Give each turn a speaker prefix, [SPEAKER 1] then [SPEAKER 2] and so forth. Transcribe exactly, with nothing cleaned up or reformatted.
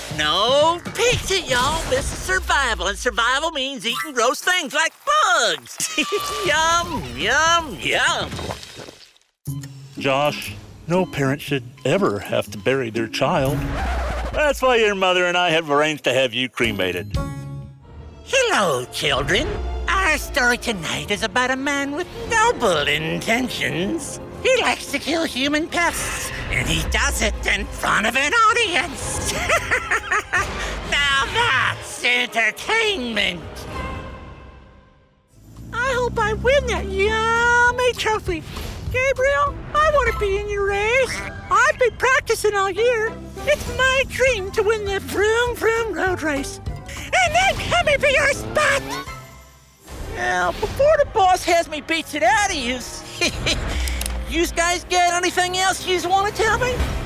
[SPEAKER 1] No pizza, y'all. This is survival, and survival means eating gross things like bugs. Yum, yum, yum.
[SPEAKER 2] Josh, no parent should ever have to bury their child. That's why your mother and I have arranged to have you cremated.
[SPEAKER 1] Hello, children. Our story tonight is about a man with noble intentions. He likes to kill human pests, and he does it in front of an audience. Now that's entertainment. I hope I win that yummy trophy. Gabriel, I want to be in your race. I've been practicing all year. It's my dream to win the Vroom Vroom Road Race. And then coming for your spot. Now, before the boss has me beats it out of you, you guys got anything else you want to tell me?